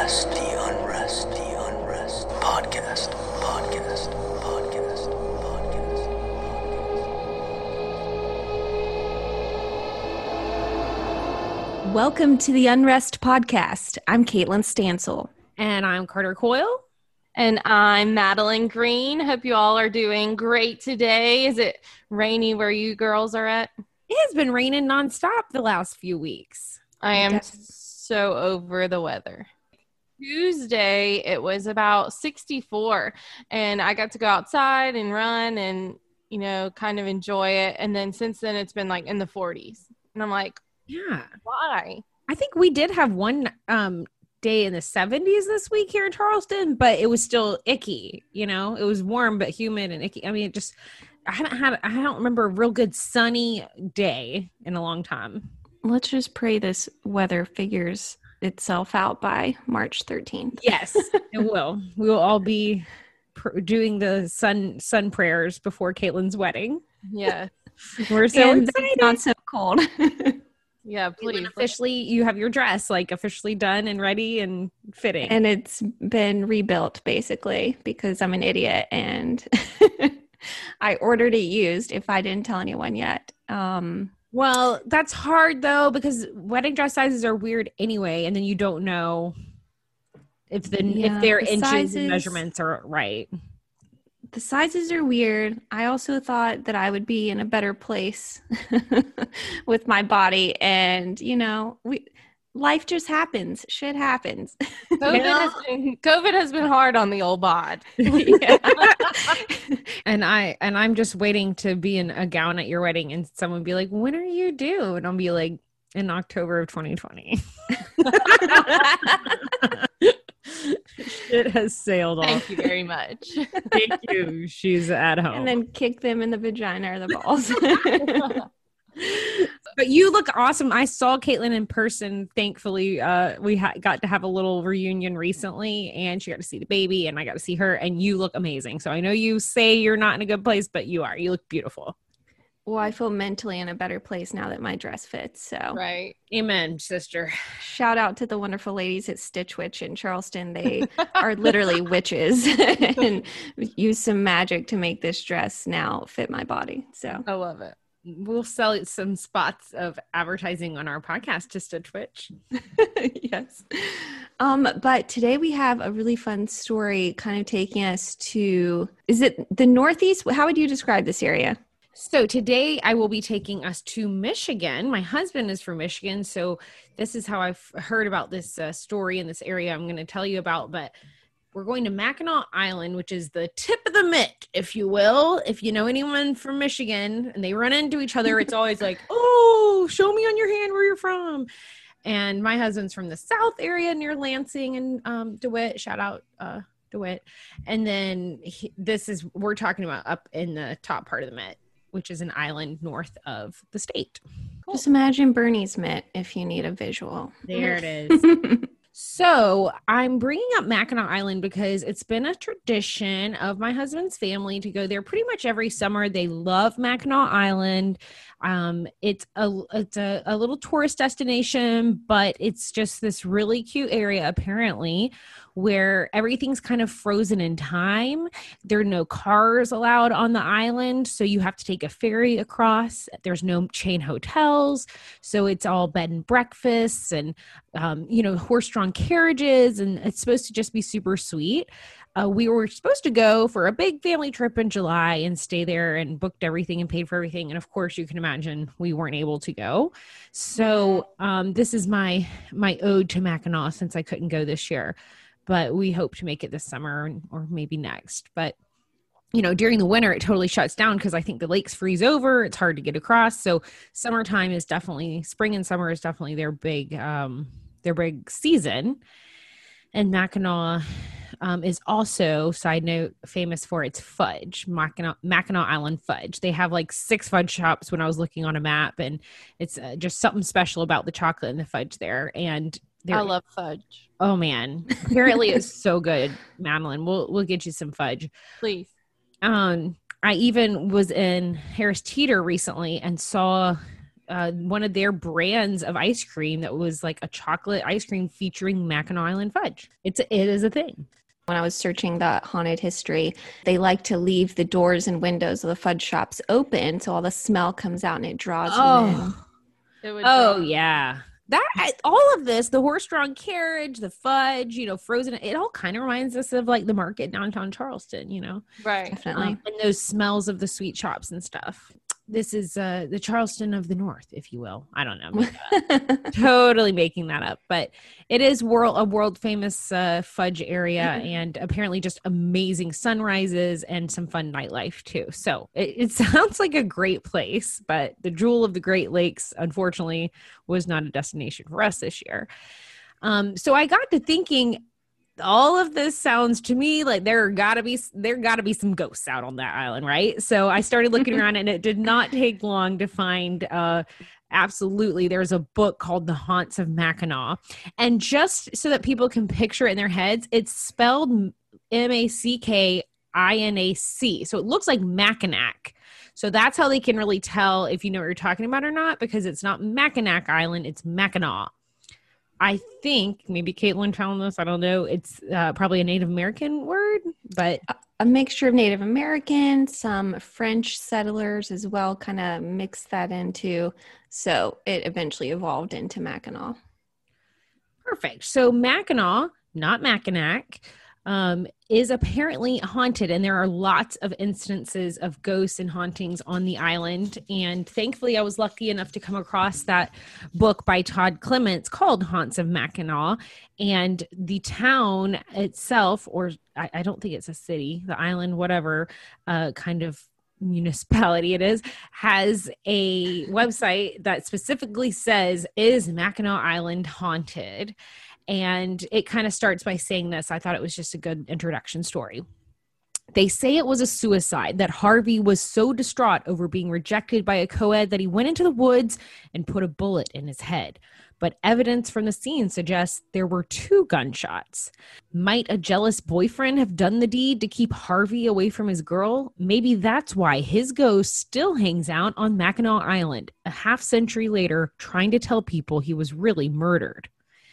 Podcast. Welcome to the Unrest Podcast. I'm Caitlin Stansel. And I'm Carter Coyle. And I'm Madeline Green. Hope you all are doing great today. Is it rainy where you girls are at? It has been raining nonstop the last few weeks. I am so over the weather. Tuesday, it was about 64, and I got to go outside and run and, you know, kind of enjoy it. And then since then, it's been like in the 40s. And I'm like, yeah, why? I think we did have one day in the 70s this week here in Charleston, but it was still icky. You know, it was warm but humid and icky. I mean, I don't remember a real good sunny day in a long time. Let's just pray this weather figures itself out by March 13th. Yes, it will. We will all be doing the sun prayers before Caitlin's wedding. Yeah. We're so excited. It's not so cold. Yeah, please. Officially, you have your dress like officially done and ready and fitting. And it's been rebuilt basically because I'm an idiot and I ordered it used if I didn't tell anyone yet. Well, that's hard though, because wedding dress sizes are weird anyway. And then you don't know if their inches and measurements are right. The sizes are weird. I also thought that I would be in a better place with my body. And, you know, life just happens. Shit happens. COVID has been hard on the old bod. And I'm just waiting to be in a gown at your wedding and someone be like, when are you due? And I'll be like, in October of 2020. It has sailed off. Thank you very much. Thank you. She's at home. And then kick them in the vagina or the balls. But you look awesome. I saw Caitlin in person. Thankfully, we got to have a little reunion recently, and she got to see the baby, and I got to see her, and you look amazing. So I know you say you're not in a good place, but you are. You look beautiful. Well, I feel mentally in a better place now that my dress fits. So, right. Amen, sister. Shout out to the wonderful ladies at Stitch Witch in Charleston. They are literally witches and use some magic to make this dress now fit my body. So I love it. We'll sell some spots of advertising on our podcast to Stitch Witch. Yes. But today we have a really fun story kind of taking us to, is it the Northeast? How would you describe this area? So today I will be taking us to Michigan. My husband is from Michigan, so this is how I've heard about this story in this area I'm going to tell you about. But we're going to Mackinac Island, which is the tip of the mitt, if you will. If you know anyone from Michigan and they run into each other, it's always like, oh, show me on your hand where you're from. And my husband's from the South area near Lansing and DeWitt. Shout out DeWitt. And then we're talking about up in the top part of the mitt, which is an island north of the state. Cool. Just imagine Bernie's mitt if you need a visual. There it is. So I'm bringing up Mackinac Island because it's been a tradition of my husband's family to go there pretty much every summer. They love Mackinac Island. It's a little tourist destination, but it's just this really cute area apparently where everything's kind of frozen in time. There are no cars allowed on the island, so you have to take a ferry across. There's no chain hotels, so it's all bed and breakfasts and horse-drawn carriages, and it's supposed to just be super sweet. We were supposed to go for a big family trip in July and stay there and booked everything and paid for everything. And of course, you can imagine we weren't able to go. So this is my ode to Mackinac since I couldn't go this year. But we hope to make it this summer or maybe next. But, you know, during the winter, it totally shuts down because I think the lakes freeze over. It's hard to get across. So spring and summer is definitely their big season. And Mackinac is also, side note, famous for its fudge, Mackinac Island fudge. They have like 6 fudge shops when I was looking on a map, and it's just something special about the chocolate and the fudge there. And I love fudge. Oh man, apparently it's so good, Madeline. We'll get you some fudge, please. I even was in Harris Teeter recently and saw one of their brands of ice cream that was like a chocolate ice cream featuring Mackinac Island fudge. It is a thing. When I was searching the haunted history, they like to leave the doors and windows of the fudge shops open so all the smell comes out and it draws you in. Yeah. All of this, the horse-drawn carriage, the fudge, frozen, it all kind of reminds us of like the market downtown Charleston, Right. Definitely. And those smells of the sweet shops and stuff. This is the Charleston of the North, if you will. I don't know. Totally making that up. But it is a world famous fudge area and apparently just amazing sunrises and some fun nightlife too. So it sounds like a great place, but the Jewel of the Great Lakes, unfortunately, was not a destination for us this year. So I got to thinking, all of this sounds to me like there gotta be some ghosts out on that island, right? So I started looking around, and it did not take long to find absolutely there's a book called The Haunts of Mackinac, and just so that people can picture it in their heads, it's spelled Mackinac, so it looks like Mackinac. So that's how they can really tell if you know what you're talking about or not, because it's not Mackinac Island, it's Mackinac. I think maybe Caitlin found this. I don't know. It's probably a Native American word, but a mixture of Native American, some French settlers as well, kind of mixed that into. So it eventually evolved into Mackinac. Perfect. So Mackinac, not Mackinac, is apparently haunted, and there are lots of instances of ghosts and hauntings on the island. And thankfully, I was lucky enough to come across that book by Todd Clements called Haunts of Mackinac. And the town itself, or I don't think it's a city, the island, whatever kind of municipality it is, has a website that specifically says, "Is Mackinac Island haunted?" And it kind of starts by saying this. I thought it was just a good introduction story. They say it was a suicide, that Harvey was so distraught over being rejected by a co-ed that he went into the woods and put a bullet in his head. But evidence from the scene suggests there were 2 gunshots. Might a jealous boyfriend have done the deed to keep Harvey away from his girl? Maybe that's why his ghost still hangs out on Mackinac Island a half century later, trying to tell people he was really murdered.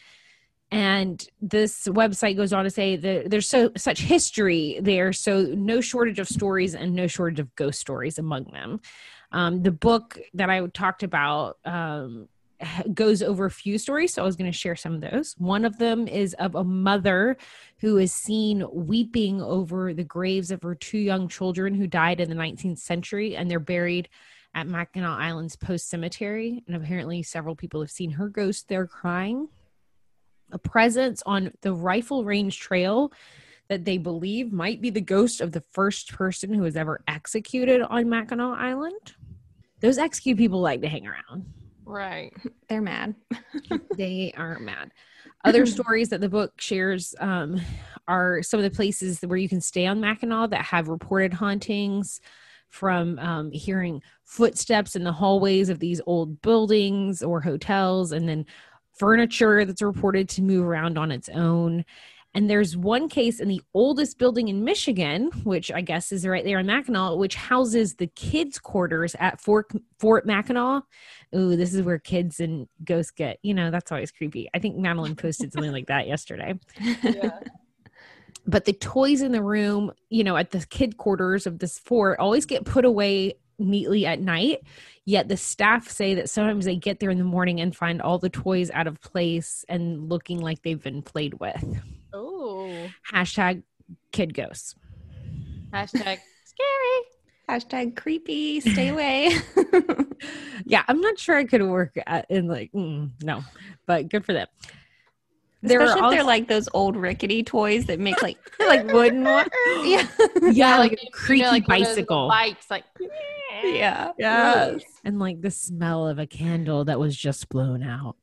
And this website goes on to say that there's such history there, so no shortage of stories and no shortage of ghost stories among them. The book that I talked about goes over a few stories, so I was going to share some of those. One of them is of a mother who is seen weeping over the graves of her 2 young children who died in the 19th century, and they're buried at Mackinac Island's Post Cemetery. And apparently several people have seen her ghost there crying. A presence on the Rifle Range Trail that they believe might be the ghost of the first person who was ever executed on Mackinac Island. Those execute people like to hang around. Right. They're mad. They are mad. Other stories that the book shares are some of the places where you can stay on Mackinac that have reported hauntings, from hearing footsteps in the hallways of these old buildings or hotels, and then furniture that's reported to move around on its own. And there's one case in the oldest building in Michigan, which I guess is right there in Mackinac, which houses the kids' quarters at Fort Mackinac. Ooh, this is where kids and ghosts get, that's always creepy. I think Madeline posted something like that yesterday. Yeah. But the toys in the room, at the kid quarters of this fort always get put away neatly at night, yet the staff say that sometimes they get there in the morning and find all the toys out of place and looking like they've been played with. Oh. Hashtag kid ghosts. Hashtag scary. Hashtag creepy. Stay away. Yeah, I'm not sure I could work in no, but good for them. Especially if they're like those old rickety toys that make like wooden ones. Yeah. Like a creaky bicycle. Bikes, like Yeah. Yes. And like the smell of a candle that was just blown out.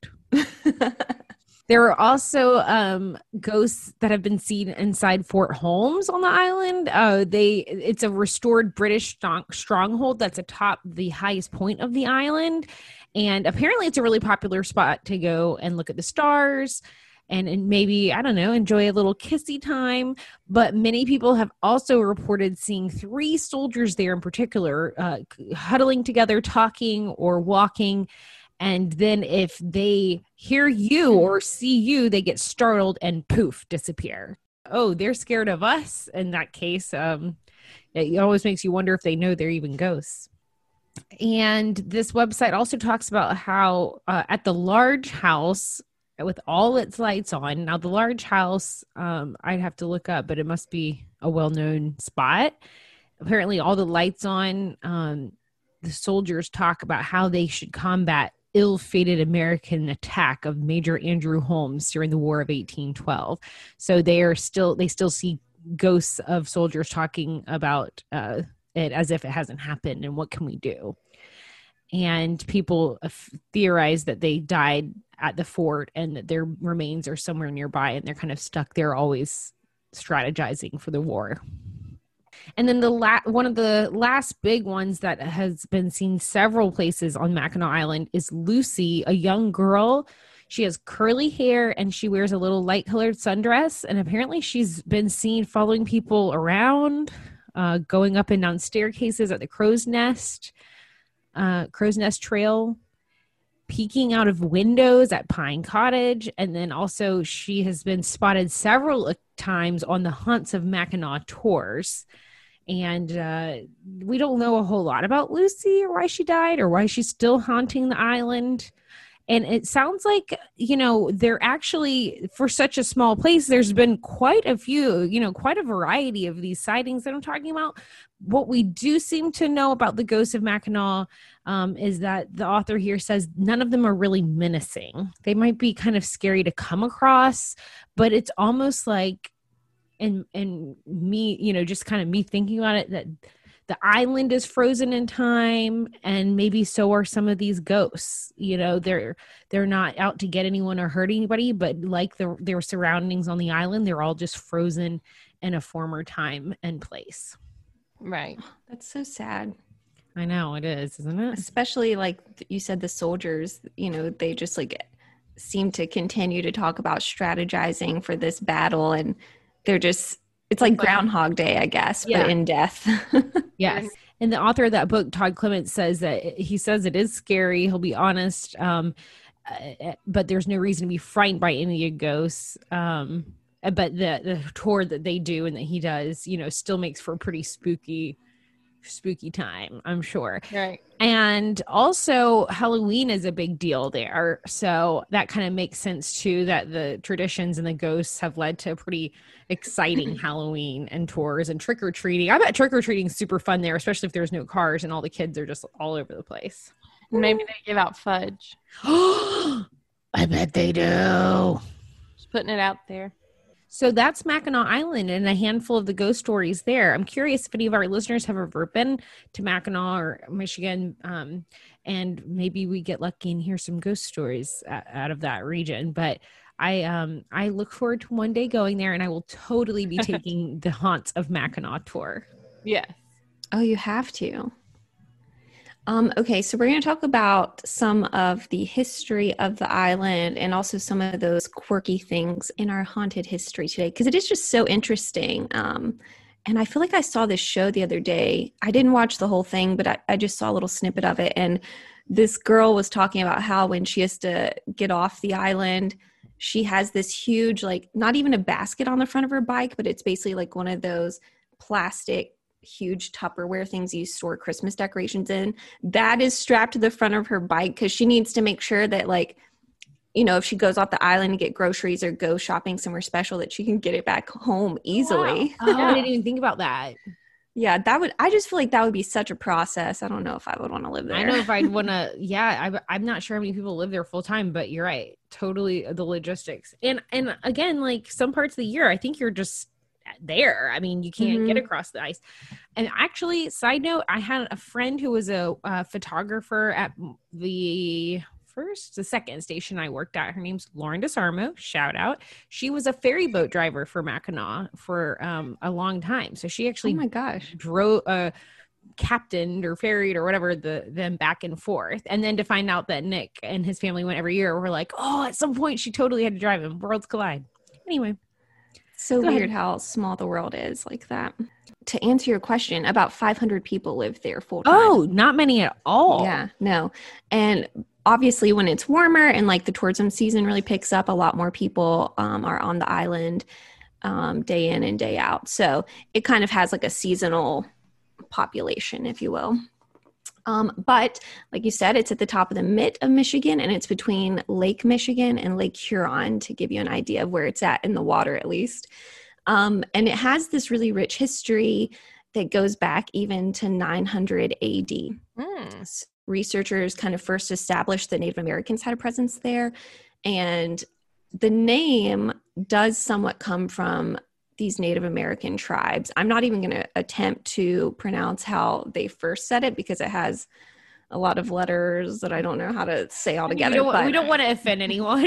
There are also ghosts that have been seen inside Fort Holmes on the island. It's a restored British stronghold that's atop the highest point of the island. And apparently it's a really popular spot to go and look at the stars. and maybe, I don't know, enjoy a little kissy time. But many people have also reported seeing 3 soldiers there in particular, huddling together, talking or walking. And then if they hear you or see you, they get startled and poof, disappear. Oh, they're scared of us in that case. It always makes you wonder if they know they're even ghosts. And this website also talks about how at the large house with all its lights on. Now, the large house, I'd have to look up, but it must be a well-known spot. Apparently, all the lights on, the soldiers talk about how they should combat ill-fated American attack of Major Andrew Holmes during the War of 1812. So they still see ghosts of soldiers talking about it as if it hasn't happened and what can we do. And people theorize that they died at the fort and that their remains are somewhere nearby and they're kind of stuck there always strategizing for the war. And then one of the last big ones that has been seen several places on Mackinac Island is Lucy, a young girl. She has curly hair and she wears a little light-colored sundress. And apparently she's been seen following people around, going up and down staircases at the Crow's Nest Trail, peeking out of windows at Pine Cottage. And then also she has been spotted several times on the Haunts of Mackinac tours. And we don't know a whole lot about Lucy or why she died or why she's still haunting the island. And it sounds like, they're actually, for such a small place, there's been quite a few, quite a variety of these sightings that I'm talking about. What we do seem to know about the ghosts of Mackinac is that the author here says none of them are really menacing. They might be kind of scary to come across, but it's almost like, and me, just kind of me thinking about it, that the island is frozen in time, and maybe so are some of these ghosts. They're not out to get anyone or hurt anybody, but like their surroundings on the island, they're all just frozen in a former time and place. Right. That's so sad. I know it is, isn't it? Especially like you said, the soldiers, they just like seem to continue to talk about strategizing for this battle, and they're just, it's like Groundhog Day, I guess, but in death. Yes. And the author of that book, Todd Clements, says it is scary. He'll be honest. But there's no reason to be frightened by any of the ghosts. But the tour that they do and that he does, still makes for a pretty spooky time, I'm sure. Right. And also Halloween is a big deal there. So that kind of makes sense too, that the traditions and the ghosts have led to a pretty exciting Halloween and tours and trick-or-treating. I bet trick-or-treating is super fun there, especially if there's no cars and all the kids are just all over the place. Maybe they give out fudge. I bet they do. Just putting it out there. So that's Mackinac Island and a handful of the ghost stories there. I'm curious if any of our listeners have ever been to Mackinac or Michigan, and maybe we get lucky and hear some ghost stories out of that region. But I look forward to one day going there, and I will totally be taking the Haunts of Mackinac tour. Yes. Oh, you have to. Okay, so we're going to talk about some of the history of the island and also some of those quirky things in our haunted history today, because it is just so interesting. And I feel like I saw this show the other day. I didn't watch the whole thing, but I just saw a little snippet of it. And this girl was talking about how when she has to get off the island, she has this huge, like, not even a basket on the front of her bike, but it's basically like one of those plastic huge Tupperware things you store Christmas decorations in, that is strapped to the front of her bike because she needs to make sure that, like, if she goes off the island to get groceries or go shopping somewhere special, that she can get it back home easily. Wow. Oh, I didn't even think about that. Yeah, I just feel like that would be such a process. I don't know if I would want to live there. I know if I'd want to, I'm not sure how many people live there full time, but you're right. Totally the logistics. And again, like some parts of the year, I think you're just there. I mean, you can't get across the ice. And actually, side note, I had a friend who was a photographer at the second station I worked at. Her name's Lauren DeSarmo. Shout out. She was a ferry boat driver for Mackinac for a long time. So she actually, oh my gosh, captained or ferried or whatever them back and forth. And then to find out that Nick and his family went every year, we're like, oh, at some point she totally had to drive him. Worlds collide. Anyway. So weird how small the world is like that. To answer your question, about 500 people live there full time. Oh, not many at all. Yeah, no. And obviously when it's warmer and like the tourism season really picks up, a lot more people are on the island day in and day out. So it kind of has like a seasonal population, if you will. But like you said, it's at the top of the mitt of Michigan, and it's between Lake Michigan and Lake Huron, to give you an idea of where it's at in the water, at least. And it has this really rich history that goes back even to 900 AD. Researchers kind of first established that Native Americans had a presence there. And the name does somewhat come from these Native American tribes. I'm not even going to attempt to pronounce how they first said it because it has a lot of letters that I don't know how to say all together. We don't want to offend anyone.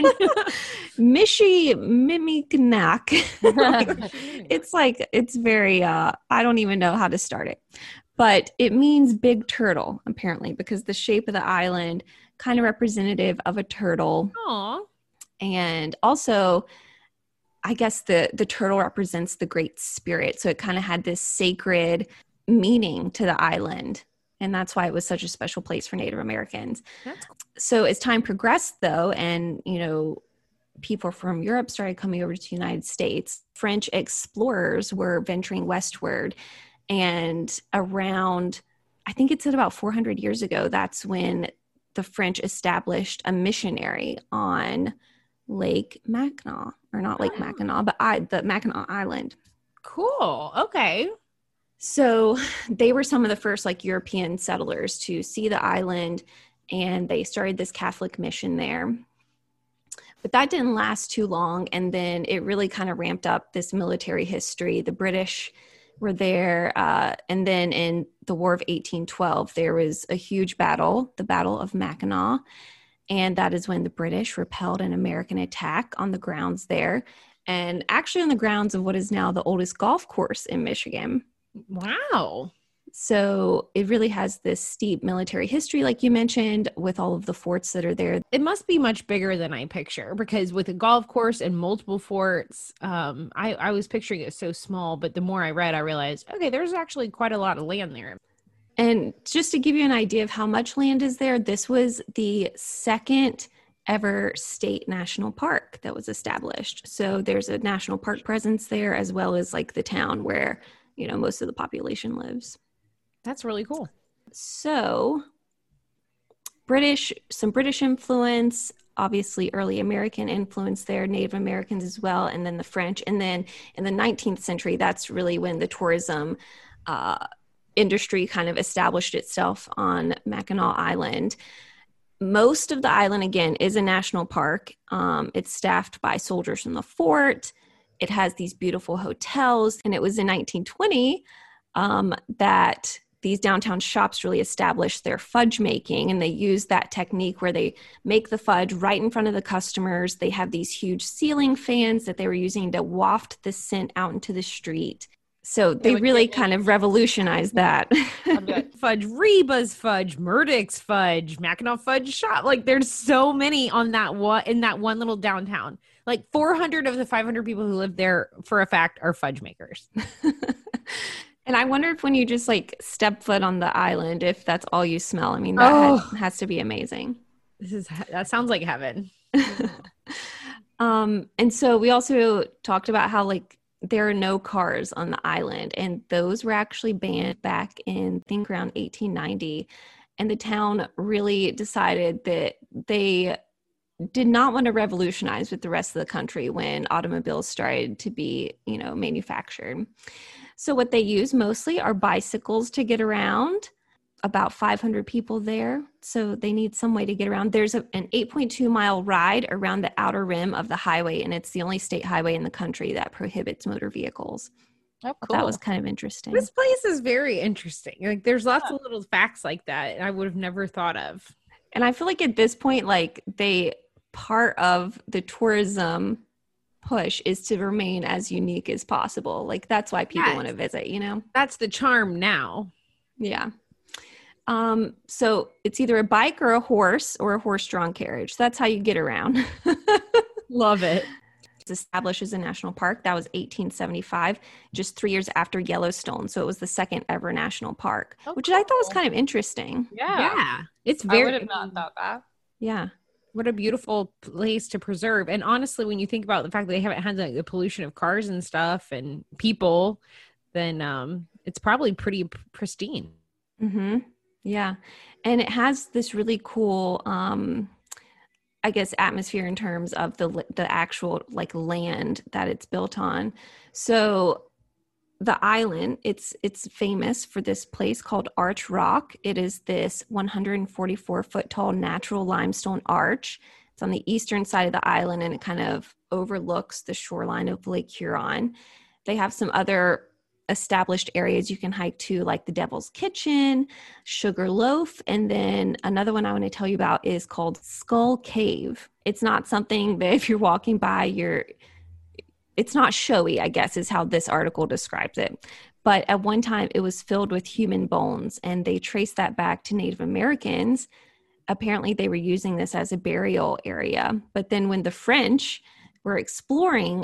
Mishimimiknak. It's very, I don't even know how to start it. But it means big turtle, apparently, because the shape of the island kind of representative of a turtle. Aww. And also, I guess the turtle represents the Great Spirit. So it kind of had this sacred meaning to the island. And that's why it was such a special place for Native Americans. That's cool. So as time progressed, though, and, people from Europe started coming over to the United States, French explorers were venturing westward. And around, I think it's at about 400 years ago, that's when the French established a missionary on Lake Mackinac, or not Lake Mackinac, but the Mackinac Island. Cool. Okay. So they were some of the first European settlers to see the island, and they started this Catholic mission there. But that didn't last too long, and then it really kind of ramped up this military history. The British were there, and then in the War of 1812, there was a huge battle, the Battle of Mackinac. And that is when the British repelled an American attack on the grounds there, and actually on the grounds of what is now the oldest golf course in Michigan. Wow. So it really has this steep military history, like you mentioned, with all of the forts that are there. It must be much bigger than I picture, because with a golf course and multiple forts, I was picturing it so small, but the more I read, I realized, okay, there's actually quite a lot of land there. And just to give you an idea of how much land is there, this was the second ever state national park that was established. So there's a national park presence there, as well as the town where, most of the population lives. That's really cool. So some British influence, obviously early American influence there, Native Americans as well, and then the French. And then in the 19th century, that's really when the tourism industry kind of established itself on Mackinac Island. Most of the island, again, is a national park. It's staffed by soldiers from the fort. It has these beautiful hotels. And it was in 1920 that these downtown shops really established their fudge making. And they use that technique where they make the fudge right in front of the customers. They have these huge ceiling fans that they were using to waft the scent out into the street. So they really kind of revolutionized that. Fudge Reba's fudge, Murdoch's fudge, Mackinac fudge shop. There's so many on in that one little downtown. 400 of the 500 people who live there, for a fact, are fudge makers. And I wonder if when you just step foot on the island, if that's all you smell. I mean, that has to be amazing. That sounds like heaven. And so we also talked about how there are no cars on the island, and those were actually banned back in, I think, around 1890. And the town really decided that they did not want to revolutionize with the rest of the country when automobiles started to be, manufactured. So what they use mostly are bicycles to get around. About 500 people there, so they need some way to get around. There's an 8.2 mile ride around the outer rim of the highway, and it's the only state highway in the country that prohibits motor vehicles. Oh, cool. That was kind of interesting. This place is very interesting. There's lots of little facts like that I would have never thought of. And I feel at this point, part of the tourism push is to remain as unique as possible. That's why people want to visit, That's the charm now. Yeah. So it's either a bike or a horse-drawn carriage. That's how you get around. Love it. It's established as a national park. That was 1875, just 3 years after Yellowstone. So it was the second ever national park, which I thought was kind of interesting. Yeah. It's I very, would have not thought that. Yeah. what a beautiful place to preserve. And honestly, when you think about the fact that they haven't had like the pollution of cars and stuff and people, then it's probably pretty pristine. Mm-hmm. Yeah. And it has this really cool, I guess, atmosphere in terms of the actual like land that it's built on. So the island, it's famous for this place called Arch Rock. It is this 144 foot tall natural limestone arch. It's on the eastern side of the island, and it kind of overlooks the shoreline of Lake Huron. They have some other established areas you can hike to, like the Devil's Kitchen, Sugar Loaf, and then another one I want to tell you about is called Skull Cave. It's not something that if you're walking by, it's not showy, I guess, is how this article describes it. But at one time, it was filled with human bones, and they traced that back to Native Americans. Apparently, they were using this as a burial area. But then when the French were exploring,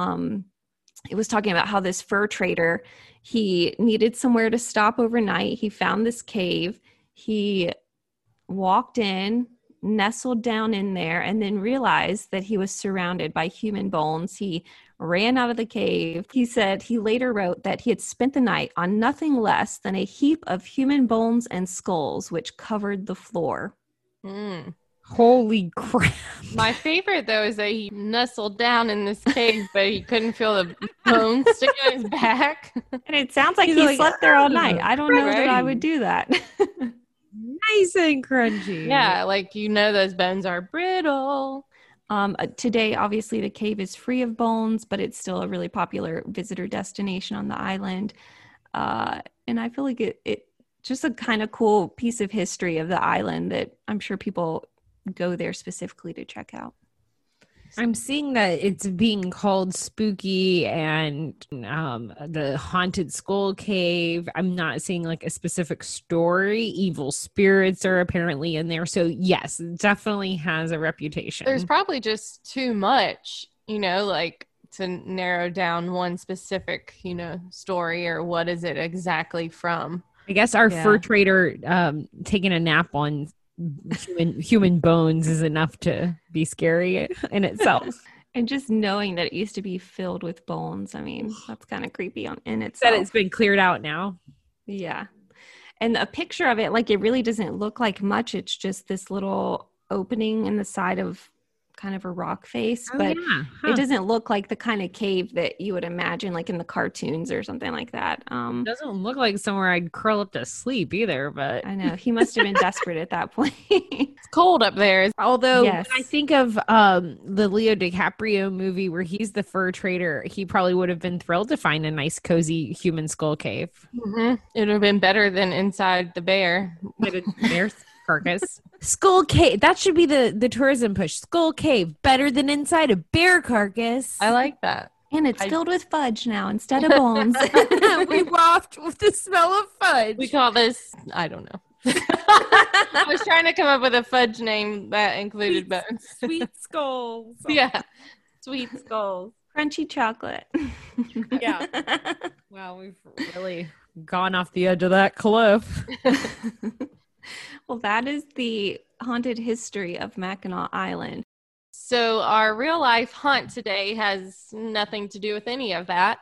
it was talking about how this fur trader, he needed somewhere to stop overnight. He found this cave. He walked in, nestled down in there, and then realized that he was surrounded by human bones. He ran out of the cave. He said he later wrote that he had spent the night on nothing less than a heap of human bones and skulls, which covered the floor. Mm. Holy crap. My favorite, though, is that he nestled down in this cave, but he couldn't feel the bones sticking on his back. And it sounds like He's he like, slept there all night. I don't know that I right. would do that. Nice and crunchy. Yeah, like, those bones are brittle. Today, obviously, the cave is free of bones, but it's still a really popular visitor destination on the island. And I feel like it just a kind of cool piece of history of the island that I'm sure people go there specifically to check out. I'm seeing that it's being called spooky and the haunted skull cave. I'm not seeing like a specific story. Evil spirits are apparently in there. So yes, it definitely has a reputation. There's probably just too much, like to narrow down one specific, story, or what is it exactly from. I guess our fur trader taking a nap on human bones is enough to be scary in itself. And just knowing that it used to be filled with bones, I mean, that's kind of creepy in itself. That it's been cleared out now. Yeah. And a picture of it, like, it really doesn't look like much. It's just this little opening in the side of kind of a rock face, but it doesn't look like the kind of cave that you would imagine like in the cartoons or something like that. It doesn't look like somewhere I'd curl up to sleep either, but I know he must have been desperate at that point. It's cold up there. Although when I think of the Leo DiCaprio movie where he's the fur trader, he probably would have been thrilled to find a nice cozy human skull cave. Mm-hmm. It would have been better than inside the bear. Bear's carcass. Skull cave. That should be the tourism push. Skull cave, better than inside a bear carcass. I like that. And it's filled with fudge now instead of bones. We waft with the smell of fudge. We call this, I don't know. I was trying to come up with a fudge name that included bones. Sweet skulls. Yeah. Sweet skulls. Crunchy chocolate. Yeah. Wow, we've really gone off the edge of that cliff. Well, that is the haunted history of Mackinac Island. So our real life hunt today has nothing to do with any of that.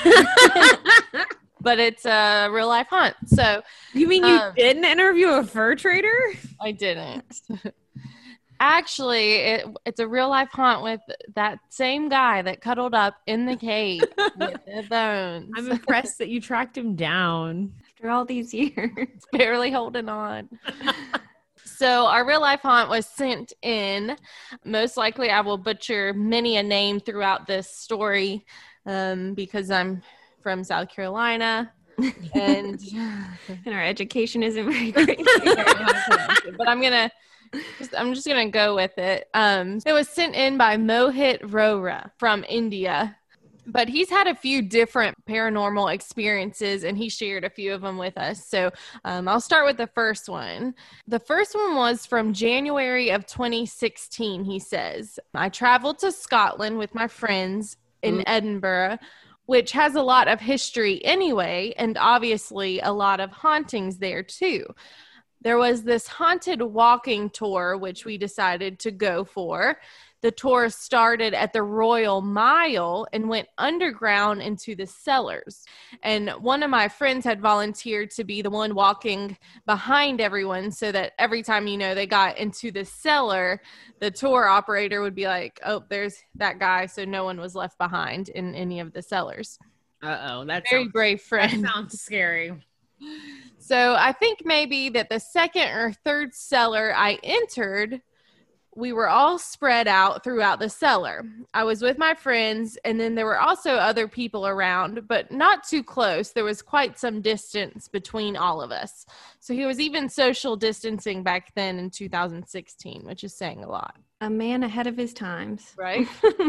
But it's a real life hunt. So you mean you didn't interview a fur trader? I didn't. Actually, it's a real life hunt with that same guy that cuddled up in the cave with the bones. I'm impressed that you tracked him down. After all these years. Barely holding on. So our real life hunt was sent in. Most likely I will butcher many a name throughout this story because I'm from South Carolina. And our education isn't very great. But I'm just gonna go with it. It was sent in by Mohit Rora from India. But he's had a few different paranormal experiences, and he shared a few of them with us. So I'll start with the first one. The first one was from January of 2016, he says. I traveled to Scotland with my friends in Edinburgh, which has a lot of history anyway, and obviously a lot of hauntings there too. There was this haunted walking tour, which we decided to go for. The tour started at the Royal Mile and went underground into the cellars. And one of my friends had volunteered to be the one walking behind everyone so that every time, they got into the cellar, the tour operator would be like, oh, there's that guy. So no one was left behind in any of the cellars. Uh-oh. That's very brave friend. That sounds scary. So I think maybe that the second or third cellar I entered, we were all spread out throughout the cellar. I was with my friends, and then there were also other people around, but not too close. There was quite some distance between all of us. So he was even social distancing back then in 2016, which is saying a lot. A man ahead of his times. Right?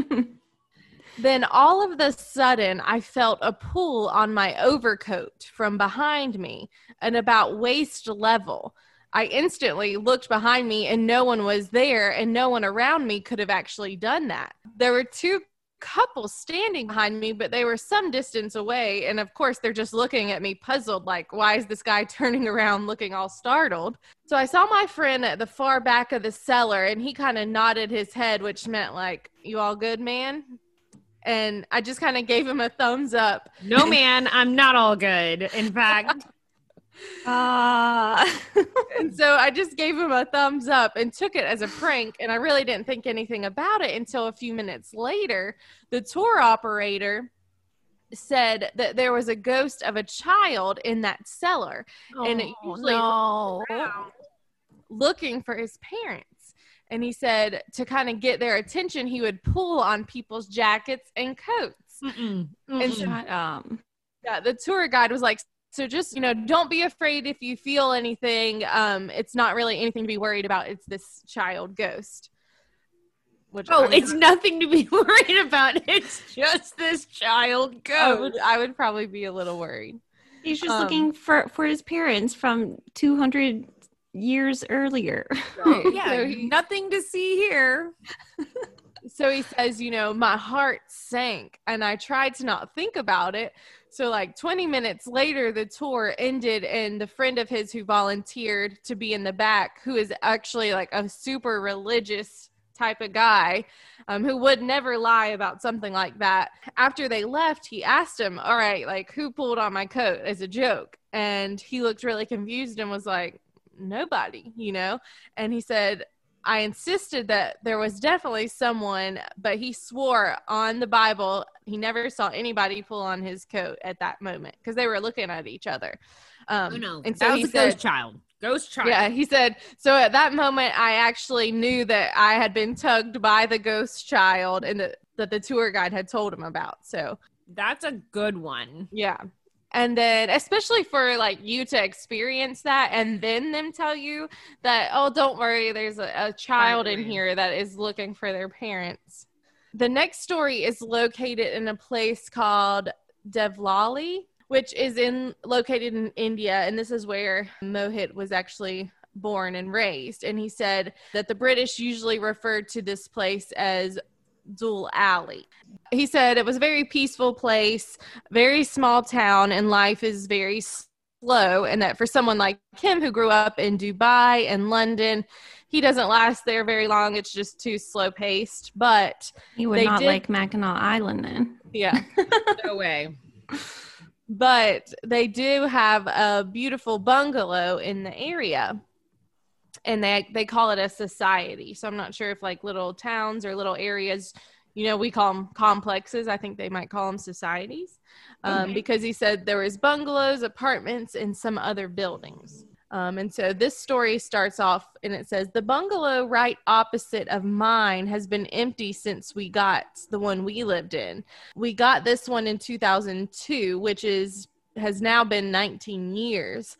Then all of the sudden, I felt a pull on my overcoat from behind me and about waist level. I instantly looked behind me and no one was there, and no one around me could have actually done that. There were two couples standing behind me, but they were some distance away. And of course, they're just looking at me puzzled, like, why is this guy turning around looking all startled? So I saw my friend at the far back of the cellar, and he kind of nodded his head, which meant like, you all good, man? And I just kind of gave him a thumbs up. No, man, I'm not all good. In fact. And so I just gave him a thumbs up and took it as a prank. And I really didn't think anything about it until a few minutes later. The tour operator said that there was a ghost of a child in that cellar. And it usually looking for his parents. And he said to kind of get their attention, he would pull on people's jackets and coats. And so, yeah, the tour guide was like, so just, don't be afraid if you feel anything. It's not really anything to be worried about. It's this child ghost. Which it's nothing to be worried about. It's just this child ghost. I would probably be a little worried. He's just looking for his parents from 200 years earlier. Right. Yeah, so nothing to see here. So he says, my heart sank and I tried to not think about it. So like 20 minutes later, the tour ended, and the friend of his who volunteered to be in the back, who is actually like a super religious type of guy, who would never lie about something like that. After they left, he asked him, all right, like, who pulled on my coat as a joke? And he looked really confused and was like, nobody, and he said, I insisted that there was definitely someone, but he swore on the Bible he never saw anybody pull on his coat at that moment because they were looking at each other. And so that was ghost child. Yeah, he said, so at that moment, I actually knew that I had been tugged by the ghost child, and that the tour guide had told him about. So that's a good one. Yeah. And then, especially for like you to experience that and then them tell you that, oh, don't worry, there's a child in here that is looking for their parents. The next story is located in a place called Devlali, which is located in India. And this is where Mohit was actually born and raised. And he said that the British usually referred to this place as Dul Alley. He said it was a very peaceful place, very small town, and life is very slow, and that for someone like him who grew up in Dubai and London, he doesn't last there very long. It's just too slow paced. But he would not like Mackinac Island then. Yeah. No way. But they do have a beautiful bungalow in the area. And they call it a society. So I'm not sure if like little towns or little areas, we call them complexes. I think they might call them societies. Because he said there was bungalows, apartments, and some other buildings. And so this story starts off and it says, the bungalow right opposite of mine has been empty since we got the one we lived in. We got this one in 2002, which has now been 19 years.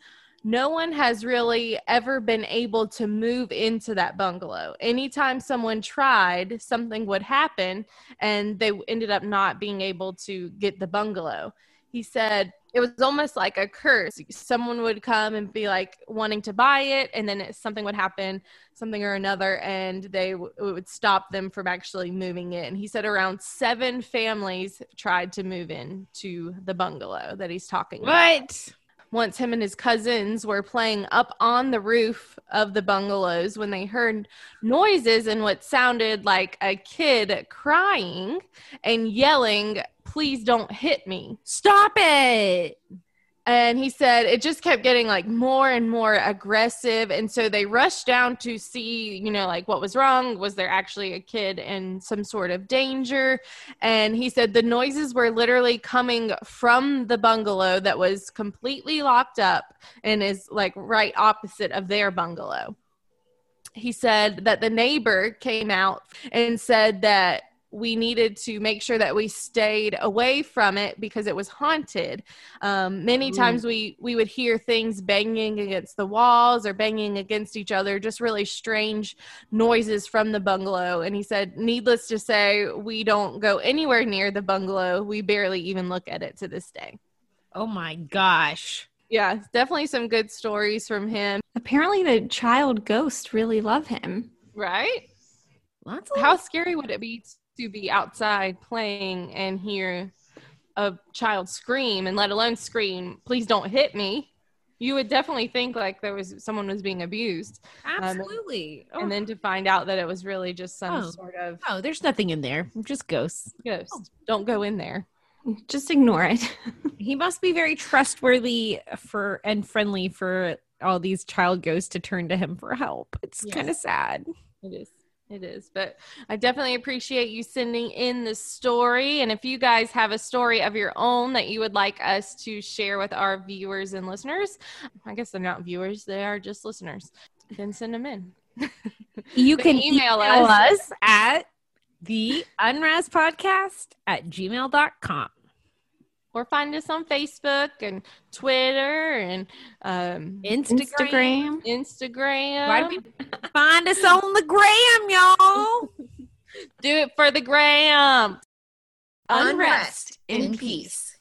no one has really ever been able to move into that bungalow. Anytime someone tried, something would happen, and they ended up not being able to get the bungalow. He said it was almost like a curse. Someone would come and be like wanting to buy it, and then something would happen, something or another, and it would stop them from actually moving in. He said around 7 families tried to move in to the bungalow that he's talking about. What? Once him and his cousins were playing up on the roof of the bungalows when they heard noises and what sounded like a kid crying and yelling, "Please don't hit me." Stop it. And he said it just kept getting like more and more aggressive. And so they rushed down to see, like what was wrong. Was there actually a kid in some sort of danger? And he said the noises were literally coming from the bungalow that was completely locked up and is like right opposite of their bungalow. He said that the neighbor came out and said that we needed to make sure that we stayed away from it because it was haunted. Many times we would hear things banging against the walls or banging against each other, just really strange noises from the bungalow. And he said, needless to say, we don't go anywhere near the bungalow. We barely even look at it to this day. Oh my gosh. Yeah, definitely some good stories from him. Apparently the child ghosts really love him. Right? How scary would it be to be outside playing and hear a child scream, and let alone scream, "Please don't hit me"? You would definitely think like someone was being abused. Absolutely. And then to find out that it was really just some sort of there's nothing in there. Just ghosts. Ghost. Don't go in there. Just ignore it. He must be very trustworthy and friendly for all these child ghosts to turn to him for help. It's kind of sad. It is, but I definitely appreciate you sending in the story. And if you guys have a story of your own that you would like us to share with our viewers and listeners, I guess they're not viewers, they are just listeners, then send them in. You can email us at theunrestpodcast@gmail.com. Or find us on Facebook and Twitter and Instagram. Find us on the gram, y'all. Do it for the gram. Unrest in peace.